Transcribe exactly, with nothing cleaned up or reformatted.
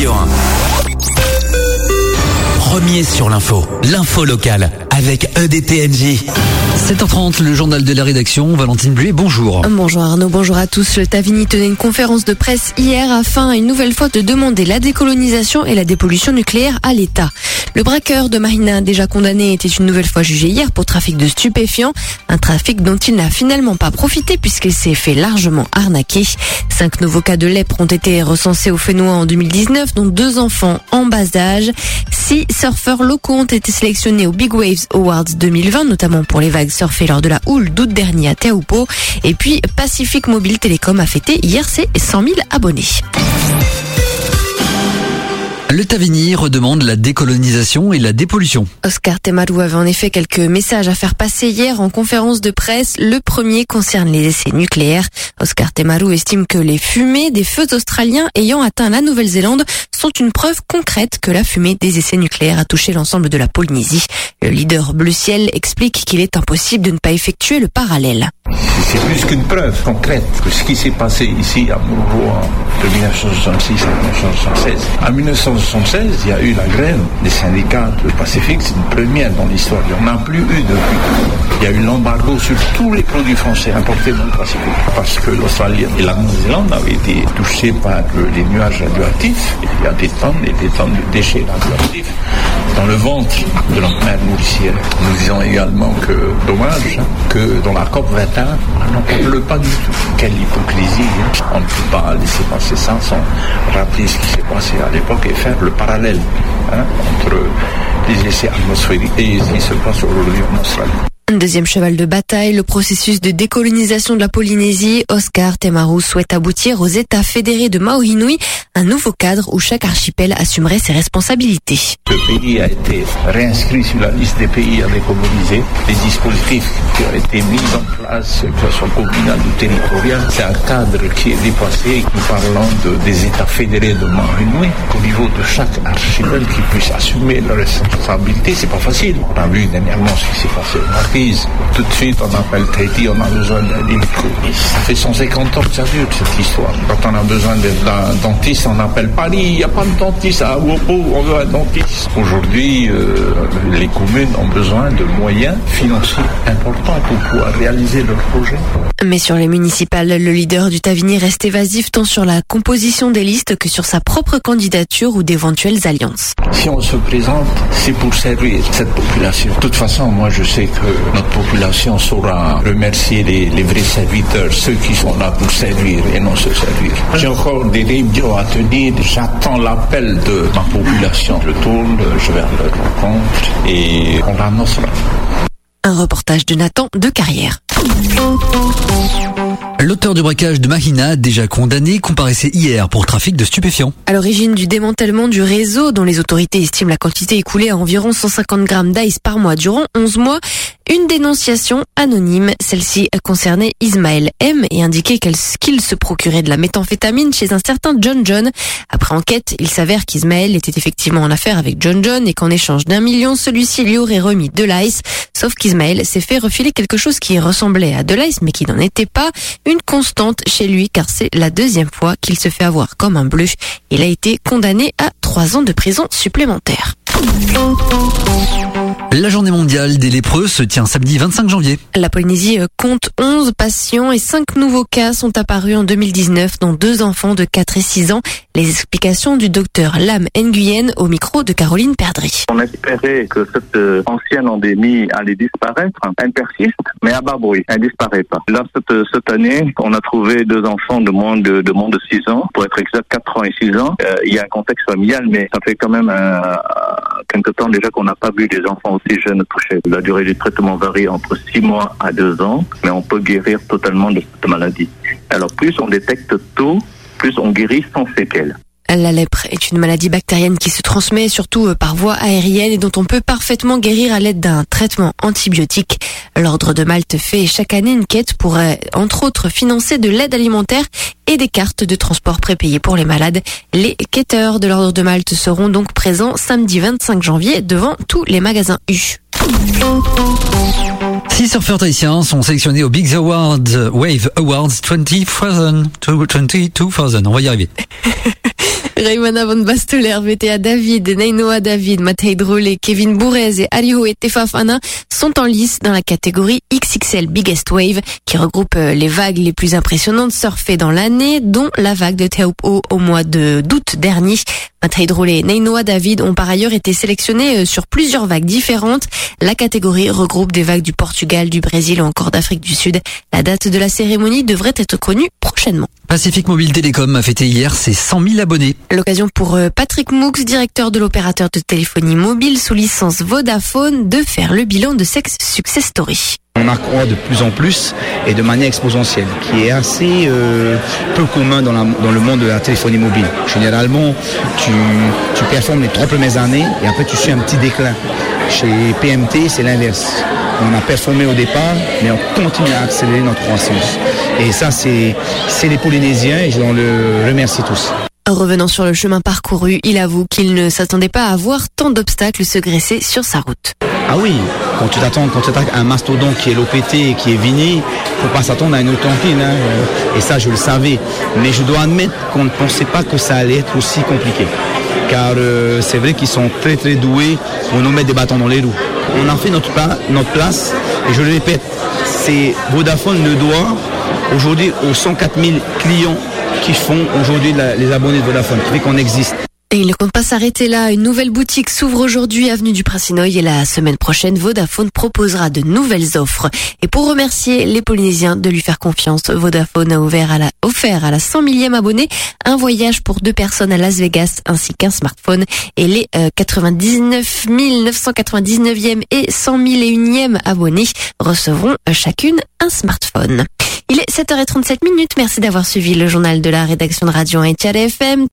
Radio un. Premier sur l'info, l'info locale avec E D T N J. sept heures trente, le journal de la rédaction. Valentine Buet, bonjour. Bonjour Arnaud, bonjour à tous. Le Tavini tenait une conférence de presse hier afin une nouvelle fois de demander la décolonisation et la dépollution nucléaire à l'État. Le braqueur de Mahina, déjà condamné, était une nouvelle fois jugé hier pour trafic de stupéfiants. Un trafic dont il n'a finalement pas profité puisqu'il s'est fait largement arnaquer. Cinq nouveaux cas de lèpre ont été recensés au Fénois en deux mille dix-neuf, dont deux enfants en bas âge. Six surfeurs locaux ont été sélectionnés au Big Waves Awards deux mille vingt, notamment pour les vagues surfées lors de la houle d'août dernier à Teahupo'o. Et puis, Pacific Mobile Telecom a fêté hier ses cent mille abonnés. Le Tavini redemande la décolonisation et la dépollution. Oscar Temaru avait en effet quelques messages à faire passer hier en conférence de presse. Le premier concerne les essais nucléaires. Oscar Temaru estime que les fumées des feux australiens ayant atteint la Nouvelle-Zélande sont une preuve concrète que la fumée des essais nucléaires a touché l'ensemble de la Polynésie. Le leader Bleu Ciel explique qu'il est impossible de ne pas effectuer le parallèle. C'est plus qu'une preuve concrète que ce qui s'est passé ici à Muro de dix-neuf cent soixante-six à dix-neuf cent soixante-seize. En dix-neuf cent soixante-seize, il y a eu la grève des syndicats du Pacifique. C'est une première dans l'histoire. Il n'y en a plus eu depuis. Il y a eu l'embargo sur tous les produits français importés dans le Pacifique. Parce que l'Australie et la Nouvelle-Zélande avaient été touchés par les nuages radioactifs. Il y a des tonnes et des tonnes de déchets radioactifs dans le ventre de la mer nourricière. Nous disons également que, dommage, que dans la COP vingt et un, on n'en parle pas du tout. Quelle hypocrisie. Hein. On ne peut pas laisser passer ça sans rappeler ce qui s'est passé à l'époque et faire le parallèle hein, entre les essais atmosphériques et ce qui se passe aujourd'hui en Australie. Un deuxième cheval de bataille, le processus de décolonisation de la Polynésie. Oscar Temaru souhaite aboutir aux États fédérés de Maui-Nui, un nouveau cadre où chaque archipel assumerait ses responsabilités. Le pays a été réinscrit sur la liste des pays à décoloniser. Les dispositifs qui ont été mis en place, que ce soit communal ou territorial, c'est un cadre qui est dépassé. Nous parlons de, des États fédérés de Maui-Nui. Au niveau de chaque archipel qui puisse assumer leurs responsabilités, c'est pas facile. On a vu dernièrement ce qui s'est passé au Marquis. Tout de suite, on appelle Tahiti, on a besoin d'un dentiste. Ça fait cent cinquante ans que ça dure, cette histoire. Quand on a besoin d'un dentiste, on appelle Paris. Il n'y a pas de dentiste à Awopo, on veut un dentiste. Aujourd'hui, euh, les communes ont besoin de moyens financiers importants pour pouvoir réaliser leurs projets. Mais sur les municipales, le leader du Tavini reste évasif tant sur la composition des listes que sur sa propre candidature ou d'éventuelles alliances. Si on se présente, c'est pour servir cette population. De toute façon, moi je sais que notre population saura remercier les, les vrais serviteurs, ceux qui sont là pour servir et non se servir. J'ai encore des réunions à tenir, j'attends l'appel de ma population. Je tourne, je vais à leur rencontre et on l'annoncera. Un reportage de Nathan de Carrière. L'auteur du braquage de Mahina, déjà condamné, comparaissait hier pour trafic de stupéfiants. À l'origine du démantèlement du réseau, dont les autorités estiment la quantité écoulée à environ cent cinquante grammes d'ice par mois durant onze mois, une dénonciation anonyme. Celle-ci concernait Ismaël M et indiquait qu'il se procurait de la méthamphétamine chez un certain John John. Après enquête, il s'avère qu'Ismaël était effectivement en affaire avec John John et qu'en échange d'un million, celui-ci lui aurait remis de l'ice. Sauf qu'Ismaël s'est fait refiler quelque chose qui ressemblait à de l'ice mais qui n'en était pas. Une constante chez lui car c'est la deuxième fois qu'il se fait avoir comme un bleu. Il a été condamné à trois ans de prison supplémentaire. La journée mondiale des lépreux se tient samedi vingt-cinq janvier. La Polynésie compte onze patients et cinq nouveaux cas sont apparus en deux mille dix-neuf, dont deux enfants de quatre et six ans. Les explications du docteur Lam Nguyen au micro de Caroline Perdry. On espérait que cette ancienne endémie allait disparaître. Elle persiste, mais à bas bruit. Elle disparaît pas. Là, cette, cette année, on a trouvé deux enfants de moins de, de moins de six ans. Pour être exact, quatre ans et six ans. Euh, il y a un contexte familial, mais ça fait quand même un, quelque temps déjà qu'on n'a pas vu des enfants aussi jeunes touchés. La durée du traitement varie entre six mois à deux ans, mais on peut guérir totalement de cette maladie. Alors plus on détecte tôt, plus on guérit sans séquelles. La lèpre est une maladie bactérienne qui se transmet surtout par voie aérienne et dont on peut parfaitement guérir à l'aide d'un traitement antibiotique. L'Ordre de Malte fait chaque année une quête pour, entre autres, financer de l'aide alimentaire et des cartes de transport prépayées pour les malades. Les quêteurs de l'Ordre de Malte seront donc présents samedi vingt-cinq janvier devant tous les magasins U. Six surfeurs tahitiens sont sélectionnés au Big Awards Wave Awards deux mille vingt. On va y arriver. Raymana Van Bastoler, V T A David, Nainoa David, Matej Drolet, Kevin Bourrez et Aliho et Tefafana sont en lice dans la catégorie X X L Biggest Wave qui regroupe les vagues les plus impressionnantes surfées dans l'année, dont la vague de Taupo au mois de d'août dernier. Matej Drolet et Nainoa David ont par ailleurs été sélectionnés sur plusieurs vagues différentes. La catégorie regroupe des vagues du Portugal, du Brésil ou encore d'Afrique du Sud. La date de la cérémonie devrait être connue prochainement. Pacific Mobile Télécom a fêté hier ses cent mille abonnés. L'occasion pour Patrick Moux, directeur de l'opérateur de téléphonie mobile sous licence Vodafone, de faire le bilan de cette success story. On accroît de plus en plus et de manière exponentielle, qui est assez euh, peu commun dans, la, dans le monde de la téléphonie mobile. Généralement, tu, tu performes les trois premières années et après tu suis un petit déclin. Chez P M T, c'est l'inverse. On a performé au départ, mais on continue à accélérer notre croissance. Et ça, c'est, c'est les Polynésiens et je dois le remercier tous. Revenant sur le chemin parcouru, il avoue qu'il ne s'attendait pas à voir tant d'obstacles se graisser sur sa route. Ah oui, quand tu t'attends, quand tu attaques un mastodonte qui est l'O P T et qui est Vini, faut pas s'attendre à une autontine, hein. Et ça, je le savais. Mais je dois admettre qu'on ne pensait pas que ça allait être aussi compliqué. Car euh, c'est vrai qu'ils sont très très doués pour nous mettre des bâtons dans les roues. On a fait notre, pla- notre place, et je le répète, c'est Vodafone le doigt aujourd'hui aux cent quatre mille clients qui font aujourd'hui la, les abonnés de Vodafone, qui fait qu'on existe. Et il ne compte pas s'arrêter là. Une nouvelle boutique s'ouvre aujourd'hui, avenue du Prince-Noy, et la semaine prochaine, Vodafone proposera de nouvelles offres. Et pour remercier les Polynésiens de lui faire confiance, Vodafone a ouvert à la, offert à la cent millième abonné un voyage pour deux personnes à Las Vegas ainsi qu'un smartphone. Et les euh, quatre-vingt-dix-neuf mille neuf cent quatre-vingt-dix-neuvième et cent mille et unième abonnés recevront euh, chacune un smartphone. Il est sept heures trente-sept minutes. Merci d'avoir suivi le journal de la rédaction de Radio un et Tchad F M.